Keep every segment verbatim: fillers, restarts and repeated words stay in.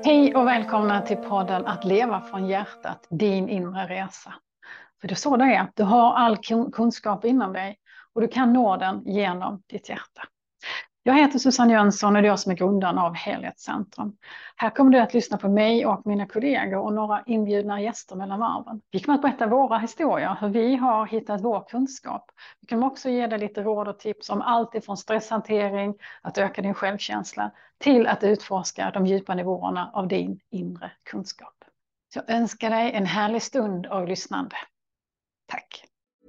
Hej och välkomna till podden Att leva från hjärtat, din inre resa. För det är så det är, du har all kunskap inom dig och du kan nå den genom ditt hjärta. Jag heter Susanne Jönsson och det är jag som är grundaren av Helhetscentrum. Här kommer du att lyssna på mig och mina kollegor och några inbjudna gäster mellan varven. Vi kommer att berätta våra historier, hur vi har hittat vår kunskap. Vi kommer också ge dig lite råd och tips om allt ifrån stresshantering, att öka din självkänsla, till att utforska de djupa nivåerna av din inre kunskap. Så jag önskar dig en härlig stund av lyssnande. Tack!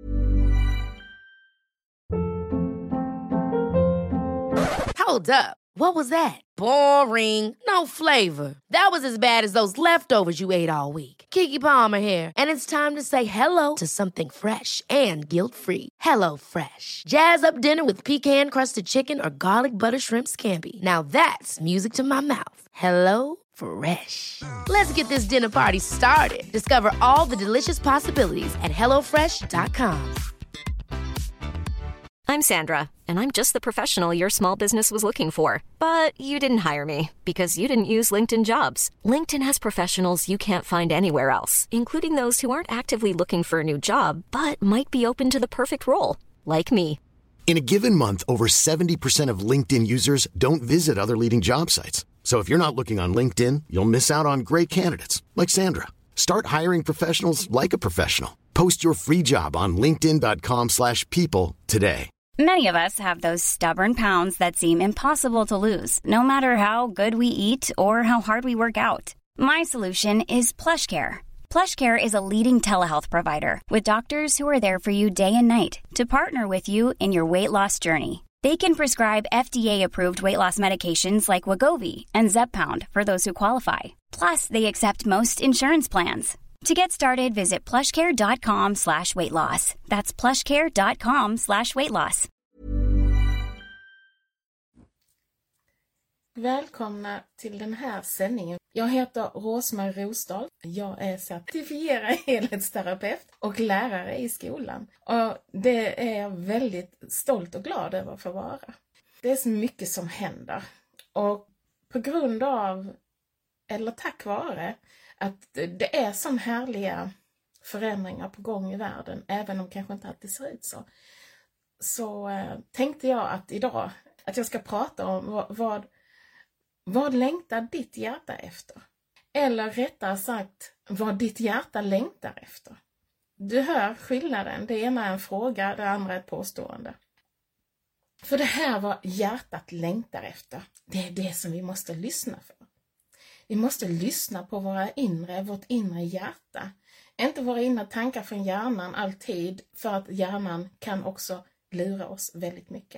Hold up. What was that? Boring. No flavor. That was as bad as those leftovers you ate all week. Keke Palmer here, and it's time to say hello to something fresh and guilt-free. Hello Fresh. Jazz up dinner with pecan-crusted chicken or garlic butter shrimp scampi. Now that's music to my mouth. Hello Fresh. Let's get this dinner party started. Discover all the delicious possibilities at hello fresh dot com. I'm Sandra, and I'm just the professional your small business was looking for. But you didn't hire me because you didn't use LinkedIn Jobs. LinkedIn has professionals you can't find anywhere else, including those who aren't actively looking for a new job, but might be open to the perfect role, like me. In a given month, over seventy percent of LinkedIn users don't visit other leading job sites. So if you're not looking on LinkedIn, you'll miss out on great candidates, like Sandra. Start hiring professionals like a professional. Post your free job on linkedin dot com slash people today. Many of us have those stubborn pounds that seem impossible to lose, no matter how good we eat or how hard we work out. My solution is PlushCare. PlushCare is a leading telehealth provider with doctors who are there for you day and night to partner with you in your weight loss journey. They can prescribe F D A-approved weight loss medications like Wegovy and Zepbound for those who qualify. Plus, they accept most insurance plans. To get started, visit plushcare.com slash weight loss. That's plushcare.com slash weight loss. Välkomna till den här sändningen. Jag heter Rosmarie Rosdahl. Jag är certifierad helhetsterapeut och lärare i skolan. Och det är jag väldigt stolt och glad över att få vara. Det är så mycket som händer. Och på grund av, eller tack vare, att det är sån härliga förändringar på gång i världen, även om kanske inte alltid ser ut så. Så eh, tänkte jag att idag, att jag ska prata om vad, vad, vad längtar ditt hjärta efter? Eller rättare sagt, vad ditt hjärta längtar efter. Du hör skillnaden, det ena är en fråga, det andra är ett påstående. För det här vad hjärtat längtar efter, det är det som vi måste lyssna för. Vi måste lyssna på våra inre, vårt inre hjärta. Inte våra inre tankar från hjärnan alltid, för att hjärnan kan också lura oss väldigt mycket.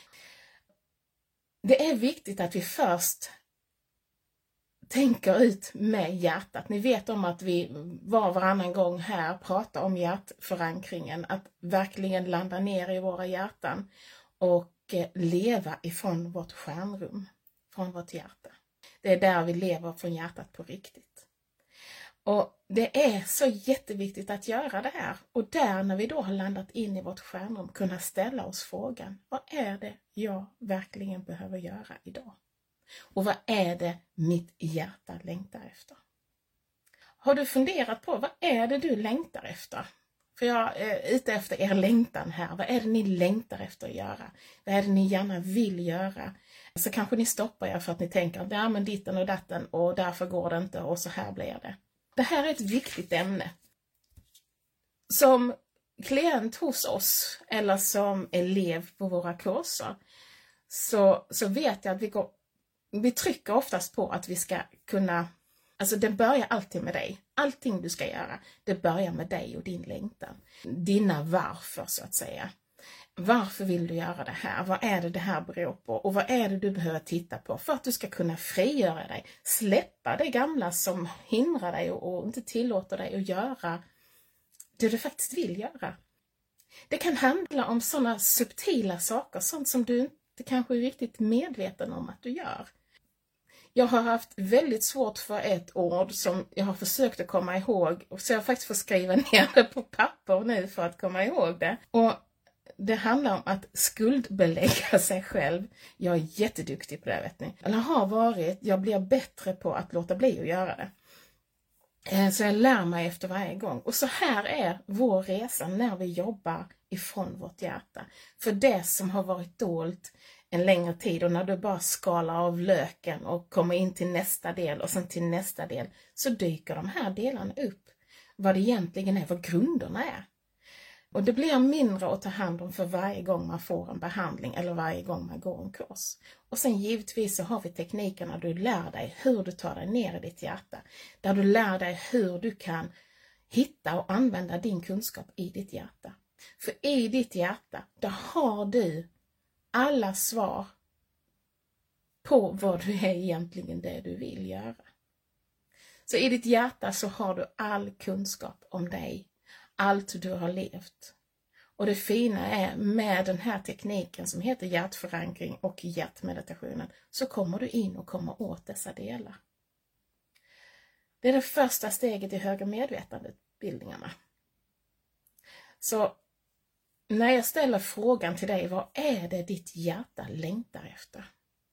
Det är viktigt att vi först tänker ut med hjärtat. Ni vet om att vi var varannan gång här pratar om hjärtförankringen. Att verkligen landa ner i våra hjärtan och leva ifrån vårt stjärnrum, från vårt hjärta. Det är där vi lever från hjärtat på riktigt. Och det är så jätteviktigt att göra det här. Och där när vi då har landat in i vårt stjärnrum kunna ställa oss frågan. Vad är det jag verkligen behöver göra idag? Och vad är det mitt hjärta längtar efter? Har du funderat på vad är det du längtar efter? För jag är ute efter er längtan här. Vad är det ni längtar efter att göra? Vad är det ni gärna vill göra? Så kanske ni stoppar er för att ni tänker att ja, men ditten och datten och därför går det inte och så här blir det. Det här är ett viktigt ämne. Som klient hos oss eller som elev på våra kurser så, så vet jag att vi, går, vi trycker oftast på att vi ska kunna, alltså det börjar alltid med dig. Allting du ska göra, det börjar med dig och din längtan. Dina varför så att säga. Varför vill du göra det här? Vad är det det här beror på? Och vad är det du behöver titta på för att du ska kunna frigöra dig? Släppa det gamla som hindrar dig och inte tillåter dig att göra det du faktiskt vill göra. Det kan handla om sådana subtila saker, sånt som du inte kanske är riktigt medveten om att du gör. Jag har haft väldigt svårt för ett ord som jag har försökt att komma ihåg. Så jag har faktiskt fått skriva ner det på papper nu för att komma ihåg det. Och det handlar om att skuldbelägga sig själv. Jag är jätteduktig på det, vet ni. Eller har varit, jag blir bättre på att låta bli att göra det. Så jag lär mig efter varje gång. Och så här är vår resa när vi jobbar ifrån vårt hjärta. För det som har varit dolt en längre tid och när du bara skalar av löken och kommer in till nästa del och sen till nästa del, så dyker de här delarna upp. Vad det egentligen är, vad grunderna är. Och det blir mindre att ta hand om för varje gång man får en behandling eller varje gång man går en kurs. Och sen givetvis så har vi teknikerna där du lär dig hur du tar dig ner i ditt hjärta. Där du lär dig hur du kan hitta och använda din kunskap i ditt hjärta. För i ditt hjärta, där har du alla svar på vad du är egentligen det du vill göra. Så i ditt hjärta så har du all kunskap om dig. Allt du har levt. Och det fina är med den här tekniken som heter hjärtförankring och hjärtmeditationen, så kommer du in och kommer åt dessa delar. Det är det första steget i högre medvetandebildningarna. Så när jag ställer frågan till dig, vad är det ditt hjärta längtar efter?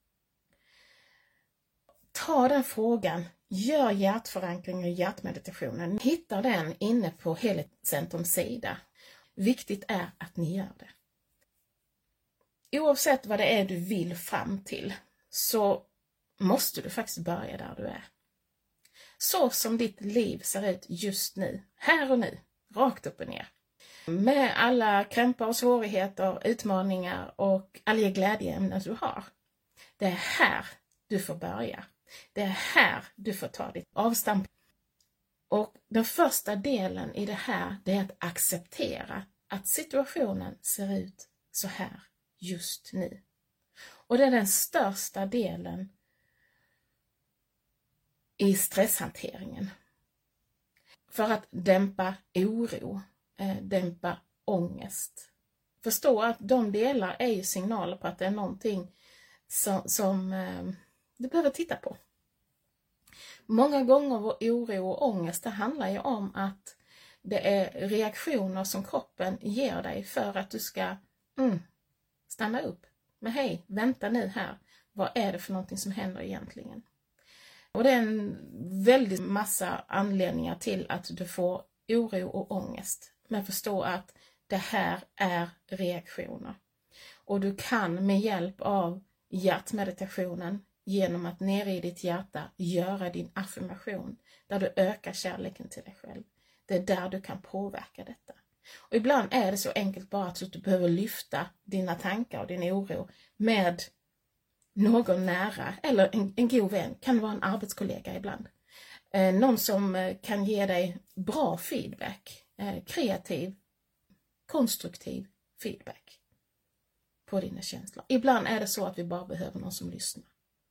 Ta den frågan, gör hjärtförankring och hjärtmeditationen. Hitta den inne på Helhetscentrums sida. Viktigt är att ni gör det. Oavsett vad det är du vill fram till, så måste du faktiskt börja där du är. Så som ditt liv ser ut just nu, här och nu, rakt upp och ner. Med alla krämpor och svårigheter, utmaningar och alla glädjeämnen du har. Det är här du får börja. Det är här du får ta ditt avstamp. Och den första delen i det här, det är att acceptera att situationen ser ut så här just nu. Och det är den största delen i stresshanteringen. För att dämpa oro, eh, dämpa ångest. Förstå att de delar är ju signaler på att det är någonting som, som eh, du behöver titta på. Många gånger vår oro och ångest, det handlar ju om att det är reaktioner som kroppen ger dig för att du ska mm, stanna upp. Men hej, vänta nu här. Vad är det för någonting som händer egentligen? Och det är en väldigt massa anledningar till att du får oro och ångest. Men förstå att det här är reaktioner. Och du kan med hjälp av hjärtmeditationen, genom att nere i ditt hjärta göra din affirmation, där du ökar kärleken till dig själv. Det är där du kan påverka detta. Och ibland är det så enkelt bara att du behöver lyfta dina tankar och din oro med någon nära, eller en, en god vän, kan vara en arbetskollega ibland. Eh, någon som eh, kan ge dig bra feedback, eh, kreativ, konstruktiv feedback på dina känslor. Ibland är det så att vi bara behöver någon som lyssnar.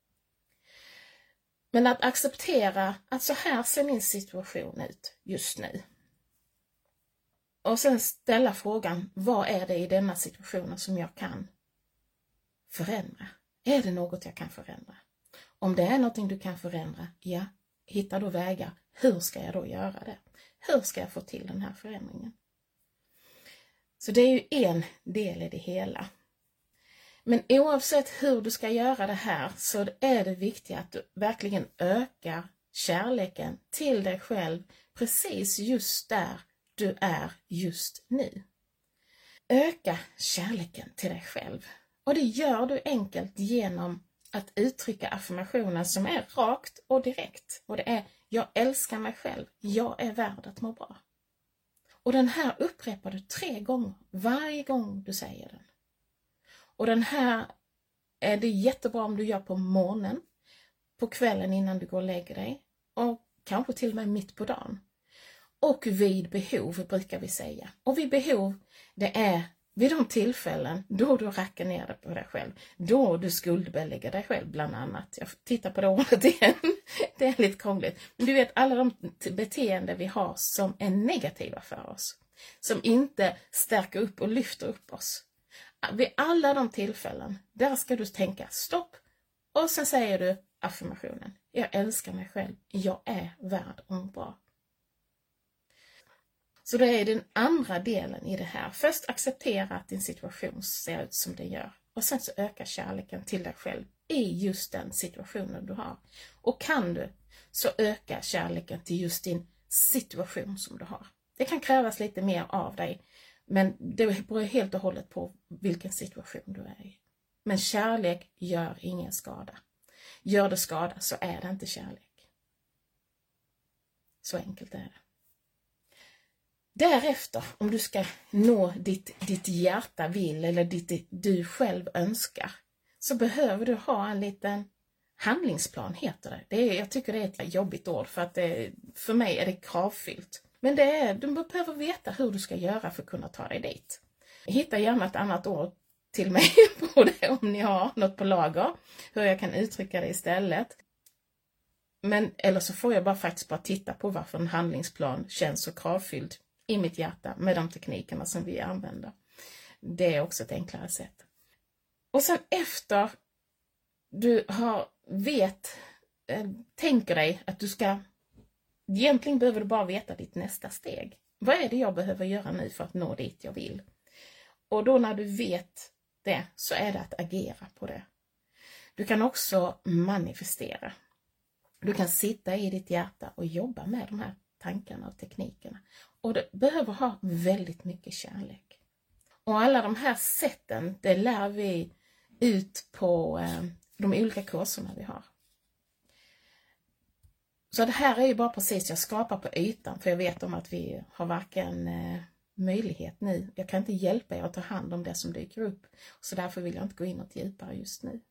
Men att acceptera att så här ser min situation ut just nu. Och sen ställa frågan, vad är det i denna situation som jag kan förändra? Är det något jag kan förändra? Om det är någonting du kan förändra, ja, hitta då vägar. Hur ska jag då göra det? Hur ska jag få till den här förändringen? Så det är ju en del i det hela. Men oavsett hur du ska göra det här, så är det viktigt att du verkligen ökar kärleken till dig själv precis just där du är just nu. Öka kärleken till dig själv. Och det gör du enkelt genom att uttrycka affirmationen som är rakt och direkt. Och det är, jag älskar mig själv, jag är värd att må bra. Och den här upprepar du tre gånger, varje gång du säger den. Och den här är det jättebra om du gör på morgonen, på kvällen innan du går och lägger dig och kanske till och med mitt på dagen. Och vid behov brukar vi säga. Och vid behov, det är vid de tillfällen då du rackar ner dig på dig själv. Då du skuldbelägger dig själv bland annat. Jag tittar på det ordet igen. Det är lite krångligt. Men du vet, alla de beteenden vi har som är negativa för oss. Som inte stärker upp och lyfter upp oss. Vid alla de tillfällen, där ska du tänka stopp. Och sen säger du affirmationen. Jag älskar mig själv. Jag är värd och bra. Så det är den andra delen i det här. Först acceptera att din situation ser ut som det gör. Och sen så öka kärleken till dig själv i just den situationen du har. Och kan du, så öka kärleken till just din situation som du har. Det kan krävas lite mer av dig. Men det beror helt och hållet på vilken situation du är i. Men kärlek gör ingen skada. Gör det skada så är det inte kärlek. Så enkelt är det. Därefter, om du ska nå ditt, ditt hjärta vill eller ditt du själv önskar, så behöver du ha en liten handlingsplan, heter det. det är, jag tycker det är ett jobbigt ord för att det, för mig är det kravfyllt. Men det är, du behöver veta hur du ska göra för att kunna ta dig dit. Hitta gärna ett annat ord till mig på det om ni har något på lager. Hur jag kan uttrycka det istället. Men, eller så får jag bara faktiskt bara titta på varför en handlingsplan känns så kravfylld i mitt hjärta med de teknikerna som vi använder. Det är också ett enklare sätt. Och sen efter du har vet, äh, tänker dig att du ska, egentligen behöver du bara veta ditt nästa steg. Vad är det jag behöver göra nu för att nå dit jag vill? Och då när du vet det så är det att agera på det. Du kan också manifestera. Du kan sitta i ditt hjärta och jobba med de här tankarna och teknikerna. Och du behöver ha väldigt mycket kärlek. Och alla de här sätten, det lär vi ut på eh, de olika kurserna vi har. Så det här är ju bara precis, jag skapar på ytan. För jag vet om att vi har varken eh, möjlighet nu. Jag kan inte hjälpa er att ta hand om det som dyker upp. Så därför vill jag inte gå in något djupare just nu.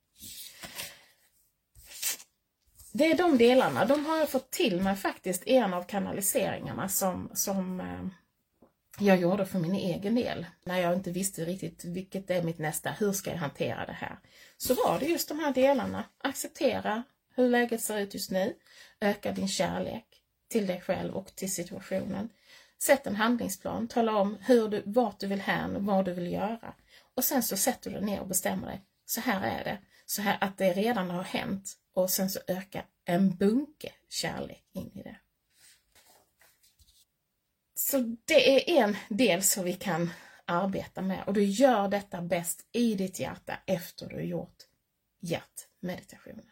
Det är de delarna, de har jag fått till mig faktiskt en av kanaliseringarna som, som eh, jag gjorde för min egen del. När jag inte visste riktigt vilket är mitt nästa, hur ska jag hantera det här. Så var det just de här delarna, acceptera hur läget ser ut just nu. Öka din kärlek till dig själv och till situationen. Sätt en handlingsplan, tala om hur du, vart du vill hän och vad du vill göra. Och sen så sätter du ner och bestämmer dig, så här är det. Så här att det redan har hänt. Och sen så öka en bunke kärlek in i det. Så det är en del som vi kan arbeta med. Och du gör detta bäst i ditt hjärta efter du har gjort hjärtmeditationen.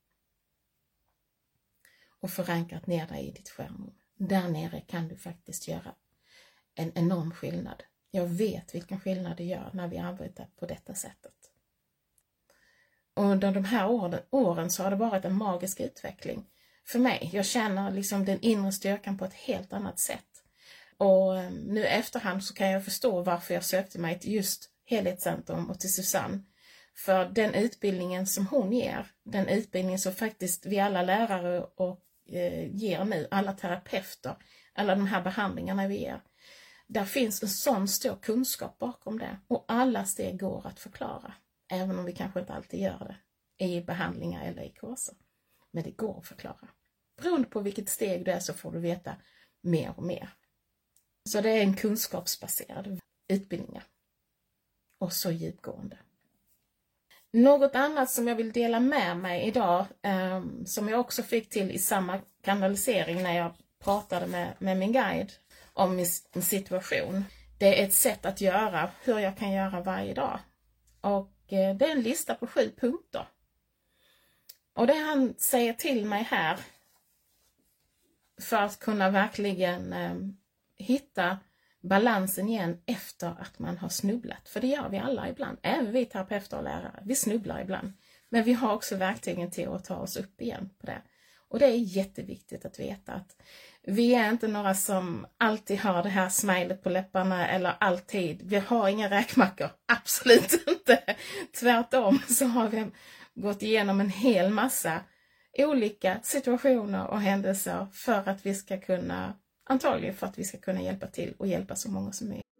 Och förankrat ner dig i ditt skärmrum. Där nere kan du faktiskt göra en enorm skillnad. Jag vet vilken skillnad det gör när vi arbetar på detta sättet. Och under de här åren, åren så har det varit en magisk utveckling för mig. Jag känner liksom den inre styrkan på ett helt annat sätt. Och nu i efterhand så kan jag förstå varför jag sökte mig till just Helhetscentrum och till Susanne. För den utbildningen som hon ger, den utbildningen som faktiskt vi alla lärare och eh, ger nu, alla terapeuter, alla de här behandlingarna vi ger. Där finns en sån stor kunskap bakom det. Och alla steg går att förklara. Även om vi kanske inte alltid gör det i behandlingar eller i kurser. Men det går att förklara. Beroende på vilket steg det är så får du veta mer och mer. Så det är en kunskapsbaserad utbildning. Och så djupgående. Något annat som jag vill dela med mig idag. Eh, som jag också fick till i samma kanalisering när jag pratade med, med min guide om min, min situation. Det är ett sätt att göra hur jag kan göra varje dag. Och det är en lista på sju punkter. Och det han säger till mig här, för att kunna verkligen eh, hitta balansen igen efter att man har snubblat. För det gör vi alla ibland. Även vi terapeuter och lärare. Vi snubblar ibland. Men vi har också verktygen till att ta oss upp igen på det. Och det är jätteviktigt att veta att vi är inte några som alltid har det här smilet på läpparna eller alltid. Vi har inga räkmackor. Absolut inte. Tvärtom så har vi gått igenom en hel massa olika situationer och händelser för att vi ska kunna, antagligen för att vi ska kunna hjälpa till och hjälpa så många som möjligt.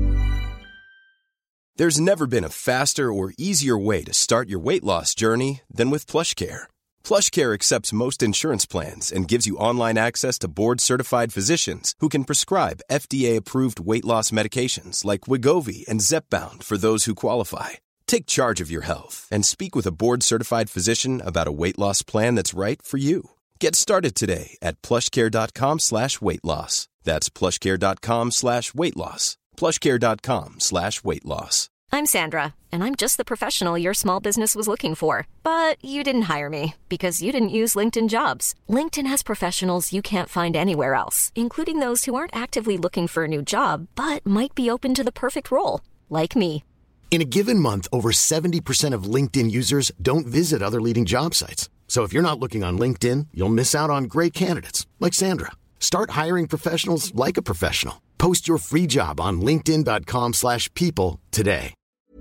There's never been a faster or easier way to start your weight loss journey than with PlushCare. PlushCare accepts most insurance plans and gives you online access to board-certified physicians who can prescribe F D A-approved weight loss medications like Wegovy and Zepbound for those who qualify. Take charge of your health and speak with a board-certified physician about a weight loss plan that's right for you. Get started today at plushcare.com slash weight loss. That's plushcare.com slash weight loss. plushcare.com slash weight loss. I'm Sandra, and I'm just the professional your small business was looking for. But you didn't hire me because you didn't use LinkedIn Jobs. LinkedIn has professionals you can't find anywhere else, including those who aren't actively looking for a new job, but might be open to the perfect role, like me. In a given month, over seventy percent of LinkedIn users don't visit other leading job sites. So if you're not looking on LinkedIn, you'll miss out on great candidates like Sandra. Start hiring professionals like a professional. Post your free job on linkedin.com slash people today.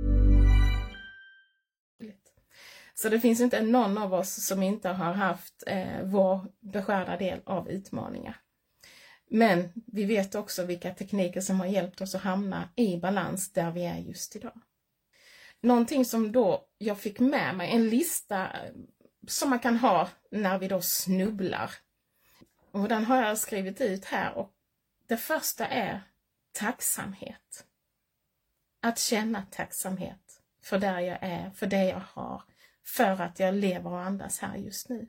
Så det finns inte någon av oss som inte har haft eh, vår beskärda del av utmaningar. Men vi vet också vilka tekniker som har hjälpt oss att hamna i balans där vi är just idag. Någonting som då jag fick med mig, en lista som man kan ha när vi då snubblar. Och den har jag skrivit ut här, och det första är tacksamhet. Att känna tacksamhet för där jag är, för det jag har, för att jag lever och andas här just nu.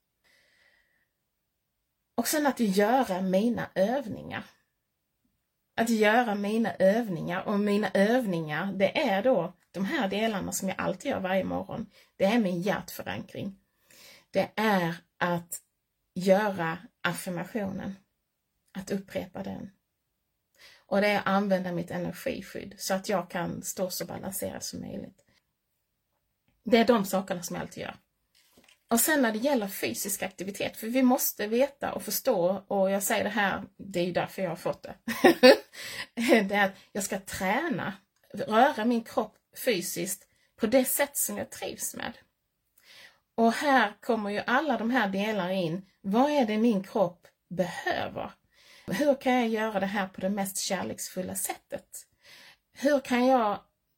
Och sen att göra mina övningar. Att göra mina övningar, och mina övningar, det är då de här delarna som jag alltid gör varje morgon. Det är min hjärtförankring. Det är att göra affirmationen. Att upprepa den. Och det är att använda mitt energiskydd så att jag kan stå så balanserad som möjligt. Det är de sakerna som jag alltid gör. Och sen när det gäller fysisk aktivitet, för vi måste veta och förstå, och jag säger det här, det är ju därför jag har fått det. Det är att jag ska träna, röra min kropp fysiskt på det sätt som jag trivs med. Och här kommer ju alla de här delarna in. Vad är det min kropp behöver? Hur kan jag göra det här på det mest kärleksfulla sättet? Hur kan jag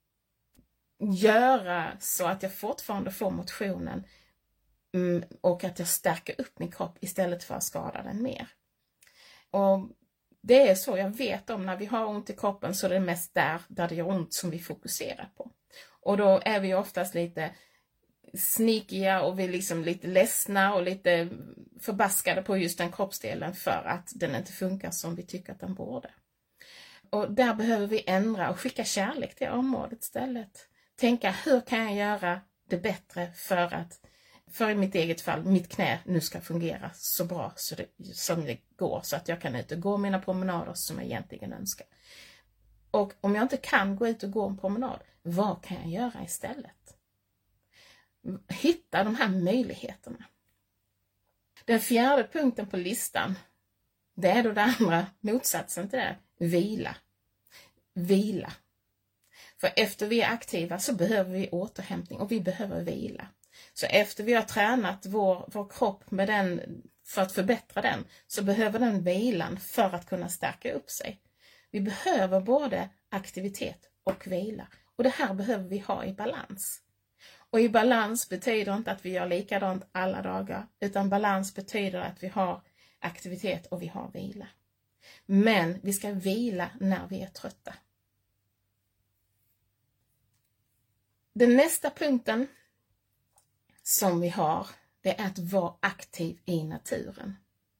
göra så att jag fortfarande får motionen och att jag stärker upp min kropp istället för att skada den mer? Och det är så jag vet om, när vi har ont i kroppen så är det mest där, där det gör ont som vi fokuserar på. Och då är vi oftast lite sneakiga och vi är liksom lite ledsna och lite förbaskade på just den kroppsdelen för att den inte funkar som vi tycker att den borde. Och där behöver vi ändra och skicka kärlek till området istället. Tänka, hur kan jag göra det bättre för att, för i mitt eget fall, mitt knä nu ska fungera så bra så det, som det går, så att jag kan ut och gå mina promenader som jag egentligen önskar. Och om jag inte kan gå ut och gå en promenad, vad kan jag göra istället? Hitta de här möjligheterna. Den fjärde punkten på listan, det är då det andra motsatsen till det. Vila. Vila. För efter vi är aktiva så behöver vi återhämtning och vi behöver vila. Så efter vi har tränat vår, vår kropp med den, för att förbättra den, så behöver den vilan för att kunna stärka upp sig. Vi behöver både aktivitet och vila. Och det här behöver vi ha i balans. Och i balans betyder inte att vi gör likadant alla dagar, utan balans betyder att vi har aktivitet och vi har vila. Men vi ska vila när vi är trötta. Den nästa punkten som vi har, det är att vara aktiv i naturen.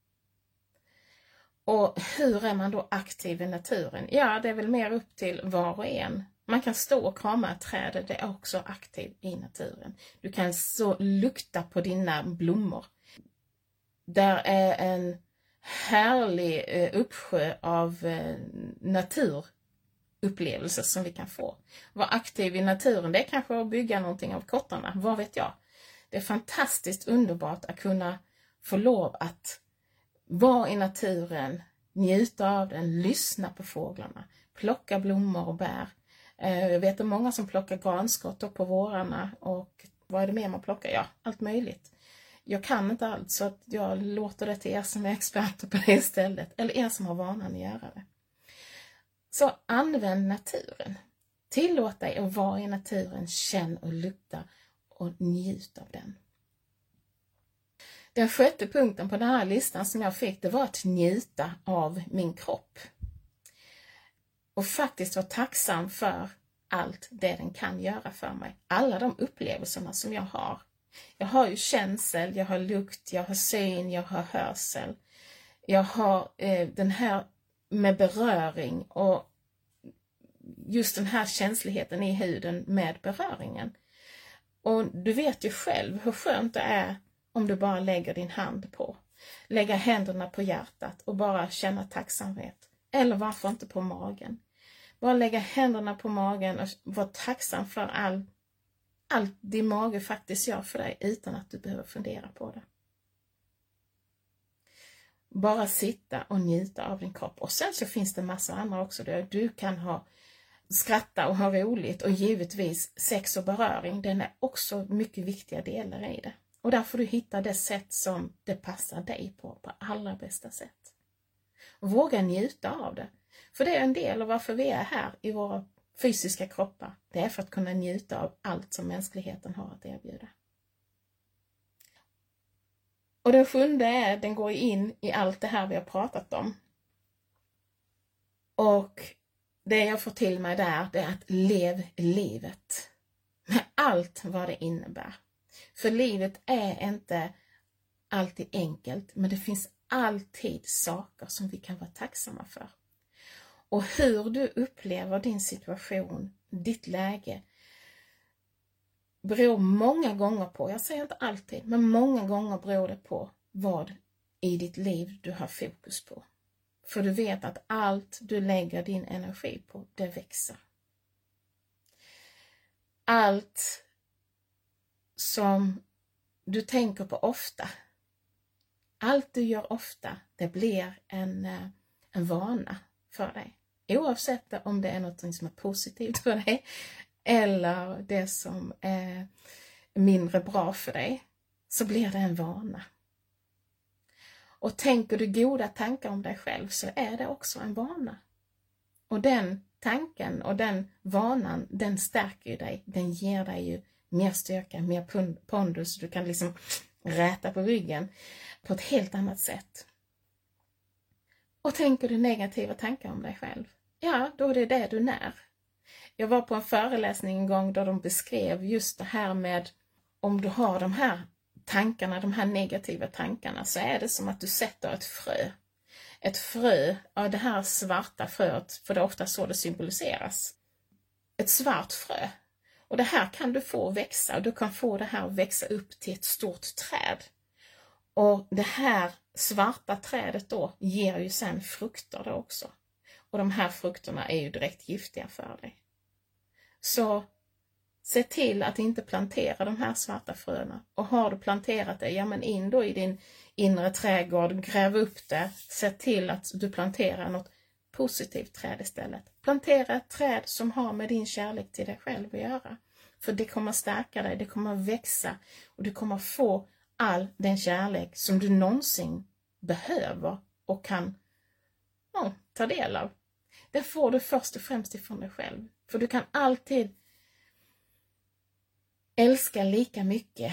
Och hur är man då aktiv i naturen? Ja, det är väl mer upp till var och en. Man kan stå och krama ett träd, det är också aktiv i naturen. Du kan så lukta på dina blommor. Där är en härlig uppsjö av naturupplevelser som vi kan få. Vara aktiv i naturen, det är kanske att bygga någonting av kottarna, vad vet jag. Det är fantastiskt underbart att kunna få lov att vara i naturen, njuta av den, lyssna på fåglarna, plocka blommor och bär. Jag vet att många som plockar granskott på vårarna, och vad är det mer man plockar? Ja, allt möjligt. Jag kan inte allt, så att jag låter det till er som är experter på det istället, eller er som har vanan att göra det. Så använd naturen. Tillåt dig att vara i naturen, känn och lukta och njut av den. Den sjätte punkten på den här listan som jag fick, det var att njuta av min kropp. Och faktiskt vara tacksam för allt det den kan göra för mig. Alla de upplevelserna som jag har. Jag har ju känsel, jag har lukt, jag har syn, jag har hörsel. Jag har eh, den här med beröring och just den här känsligheten i huden med beröringen. Och du vet ju själv hur skönt det är om du bara lägger din hand på. Lägga händerna på hjärtat och bara känna tacksamhet. Eller varför inte på magen. Bara lägga händerna på magen och vara tacksam för all, allt din mage faktiskt gör för dig utan att du behöver fundera på det. Bara sitta och njuta av din kropp. Och sen så finns det massa andra också där du kan ha skratta och ha roligt. Och givetvis sex och beröring, den är också mycket viktiga delar i det. Och där får du hitta det sätt som det passar dig på, på allra bästa sätt. Och våga njuta av det. För det är en del av varför vi är här i våra fysiska kroppar. Det är för att kunna njuta av allt som mänskligheten har att erbjuda. Och den sjunde är, den går in i allt det här vi har pratat om. Och det jag får till mig där, det är att lev livet. Med allt vad det innebär. För livet är inte alltid enkelt, men det finns alltid saker som vi kan vara tacksamma för. Och hur du upplever din situation, ditt läge, beror många gånger på, jag säger inte alltid, men många gånger beror det på vad i ditt liv du har fokus på. För du vet att allt du lägger din energi på, det växer. Allt som du tänker på ofta, allt du gör ofta, det blir en, en vana för dig. Oavsett om det är något som är positivt för dig eller det som är mindre bra för dig, så blir det en vana. Och tänker du goda tankar om dig själv, så är det också en vana. Och den tanken och den vanan, den stärker dig. Den ger dig ju mer styrka, mer pondus. Du kan liksom räta på ryggen på ett helt annat sätt. Och tänker du negativa tankar om dig själv, ja, då är det det du när. Jag var på en föreläsning en gång där de beskrev just det här med, om du har de här tankarna, de här negativa tankarna, så är det som att du sätter ett frö. Ett frö, ja, det här svarta fröet, för det är ofta så det symboliseras. Ett svart frö. Och det här kan du få växa, och du kan få det här att växa upp till ett stort träd. Och det här svarta trädet då ger ju sen frukter då också. Och de här frukterna är ju direkt giftiga för dig. Så se till att inte plantera de här svarta fröna. Och har du planterat det, ja men in då i din inre trädgård, gräv upp det. Se till att du planterar något positivt träd istället. Plantera ett träd som har med din kärlek till dig själv att göra. För det kommer stärka dig, det kommer växa och du kommer få all den kärlek som du någonsin behöver och kan ja, ta del av. Det får du först och främst ifrån dig själv. För du kan alltid älska lika mycket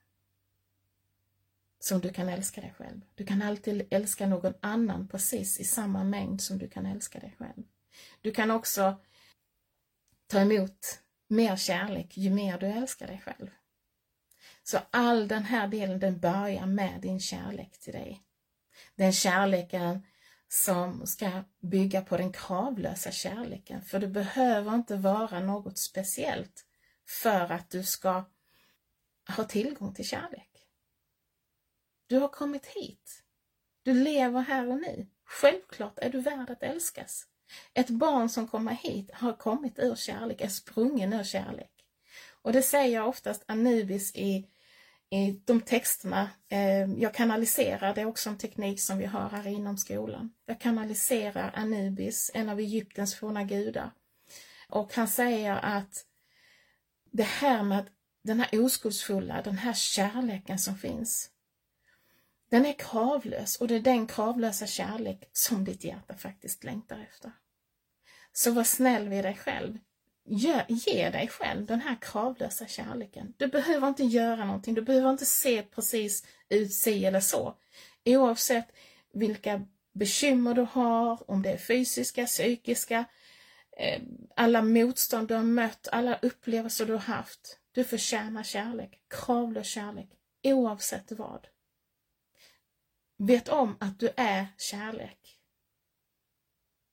som du kan älska dig själv. Du kan alltid älska någon annan precis i samma mängd som du kan älska dig själv. Du kan också ta emot mer kärlek ju mer du älskar dig själv. Så all den här delen, den börjar med din kärlek till dig. Den kärleken som ska bygga på den kravlösa kärleken. För det behöver inte vara något speciellt för att du ska ha tillgång till kärlek. Du har kommit hit. Du lever här och nu. Självklart är du värd att älskas. Ett barn som kommer hit har kommit ur kärlek, är sprungen ur kärlek. Och det säger oftast Anubis i, i de texterna. Eh, jag kanaliserar, det är också en teknik som vi har här inom skolan. Jag kanaliserar Anubis, en av Egyptens forna gudar. Och han säger att det här med den här oskuldsfulla, den här kärleken som finns, den är kravlös, och det är den kravlösa kärlek som ditt hjärta faktiskt längtar efter. Så var snäll vid dig själv. Ge, ge dig själv den här kravlösa kärleken. Du behöver inte göra någonting. Du behöver inte se precis ut, si eller så. Oavsett vilka bekymmer du har, om det är fysiska, psykiska, eh, alla motstånd du har mött, alla upplevelser du har haft. Du förtjänar kärlek, kravlös kärlek, oavsett vad. Vet om att du är kärlek.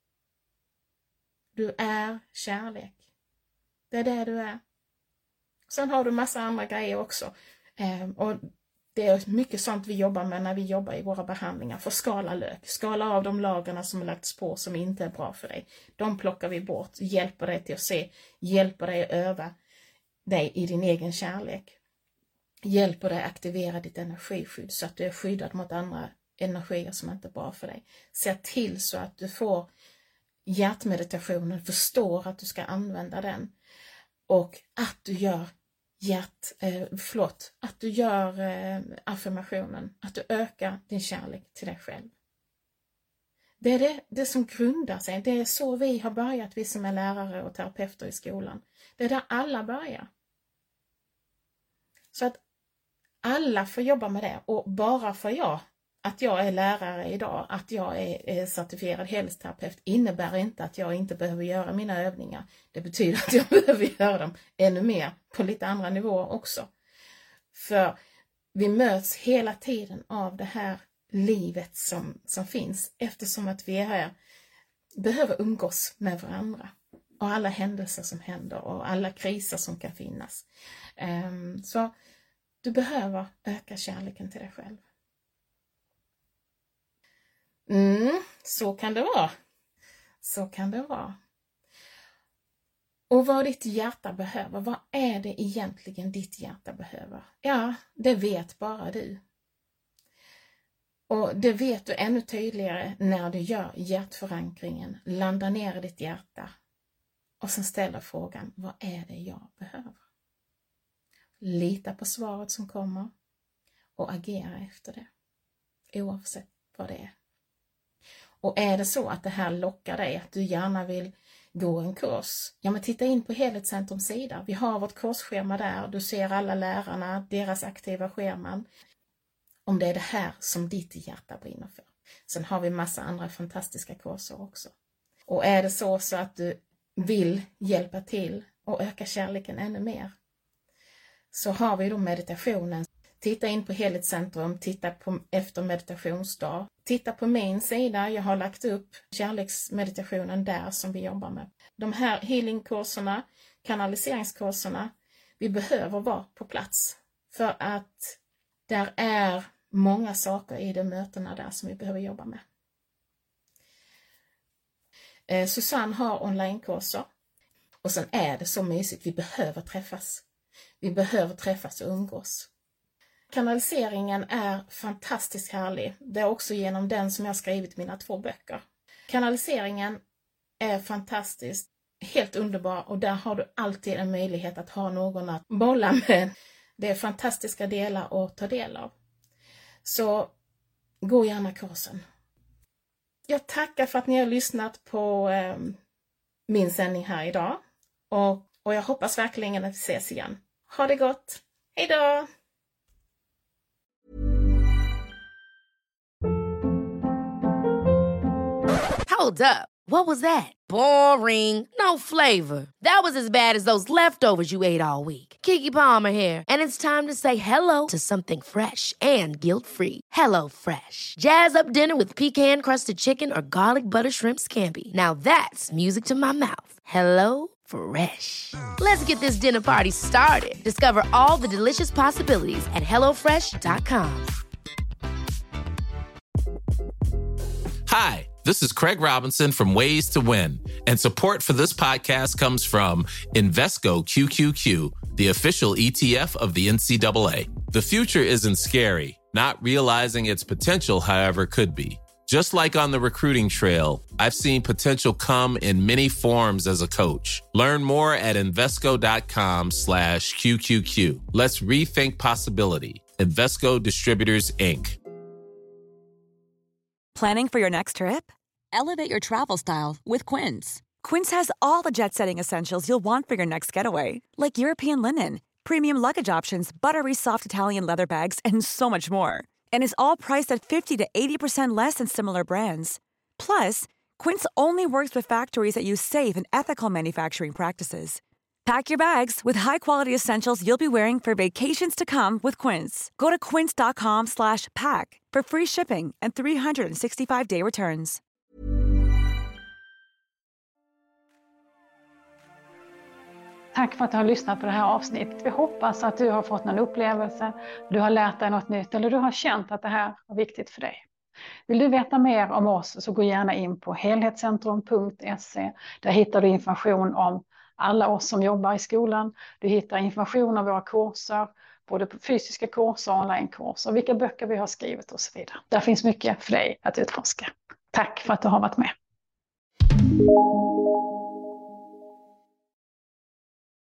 Du är kärlek. Det är det du är. Sen har du massa andra grejer också. Eh, och det är mycket sånt vi jobbar med när vi jobbar i våra behandlingar. För skala lök. Skala av de lagarna som har lagts på som inte är bra för dig. De plockar vi bort. Hjälper dig till att se. Hjälper dig att öva dig i din egen kärlek. Hjälper dig att aktivera ditt energiskydd så att du är skyddad mot andra energier som inte är bra för dig. Se till så att du får hjärtmeditationen, förstår att du ska använda den. Och att du gör hjärt, eh, förlåt, att du gör eh, affirmationen, att du ökar din kärlek till dig själv. Det är det, det som grundar sig, det är så vi har börjat, vi som är lärare och terapeuter i skolan. Det är där alla börjar. Så att alla får jobba med det, och bara för jag, att jag är lärare idag, att jag är, är certifierad helhetsterapeut innebär inte att jag inte behöver göra mina övningar. Det betyder att jag behöver göra dem ännu mer på lite andra nivåer också. För vi möts hela tiden av det här livet som, som finns, eftersom att vi är här, behöver umgås med varandra. Och alla händelser som händer och alla kriser som kan finnas. Um, så du behöver öka kärleken till dig själv. Mm, så kan det vara. Så kan det vara. Och vad ditt hjärta behöver, vad är det egentligen ditt hjärta behöver? Ja, det vet bara du. Och det vet du ännu tydligare när du gör hjärtförankringen, landar ner i ditt hjärta och sen ställer frågan, vad är det jag behöver? Lita på svaret som kommer och agera efter det, oavsett vad det är. Och är det så att det här lockar dig, att du gärna vill gå en kurs, ja men titta in på Helhetscentrums sida. Vi har vårt kursschema där, du ser alla lärarna, deras aktiva scheman. Om det är det här som ditt hjärta brinner för. Sen har vi massa andra fantastiska kurser också. Och är det så, så att du vill hjälpa till och öka kärleken ännu mer, så har vi då meditationen. Titta in på Helhetscentrum, titta på efter meditationsdag. Titta på min sida, jag har lagt upp kärleksmeditationen där som vi jobbar med. De här healingkurserna, kanaliseringskurserna, vi behöver vara på plats. För att där är många saker i de mötena där som vi behöver jobba med. Eh, Susanne har onlinekurser. Och sen är det så mysigt, vi behöver träffas. Vi behöver träffas och umgås. Kanaliseringen är fantastiskt härlig. Det är också genom den som jag har skrivit mina två böcker. Kanaliseringen är fantastiskt, helt underbar, och där har du alltid en möjlighet att ha någon att bolla med. Det är fantastiska delar att ta del av. Så gå gärna kursen. Jag tackar för att ni har lyssnat på eh, min sändning här idag. Och, och jag hoppas verkligen att vi ses igen. Ha det gott. Hej då! Hold up. What was that? Boring. No flavor. That was as bad as those leftovers you ate all week. Keke Palmer here, and it's time to say hello to something fresh and guilt-free. Hello Fresh. Jazz up dinner with pecan-crusted chicken or garlic butter shrimp scampi. Now that's music to my mouth. Hello Fresh. Let's get this dinner party started. Discover all the delicious possibilities at hello fresh dot com. Hi, this is Craig Robinson from Ways to Win, and support for this podcast comes from Invesco Q Q Q, the official E T F of the N C double A. The future isn't scary. Not realizing its potential, however, could be. Just like on the recruiting trail, I've seen potential come in many forms as a coach. Learn more at Invesco.com slash QQQ. Let's rethink possibility. Invesco Distributors, Incorporated. Planning for your next trip? Elevate your travel style with Quince. Quince has all the jet-setting essentials you'll want for your next getaway, like European linen, premium luggage options, buttery soft Italian leather bags, and so much more. And is all priced at fifty to eighty percent less than similar brands. Plus, Quince only works with factories that use safe and ethical manufacturing practices. Pack your bags with high-quality essentials you'll be wearing for vacations to come with Quince. Go to quince.com slash pack for free shipping and three hundred sixty-five day returns. Tack för att du har lyssnat på det här avsnittet. Vi hoppas att du har fått någon upplevelse, du har lärt dig något nytt eller du har känt att det här var viktigt för dig. Vill du veta mer om oss så gå gärna in på helhetscentrum punkt se. Där hittar du information om alla oss som jobbar i skolan. Du hittar information om våra kurser, både fysiska kurser och onlinekurser, vilka böcker vi har skrivit och så vidare. Där finns mycket för dig att utforska. Tack för att du har varit med.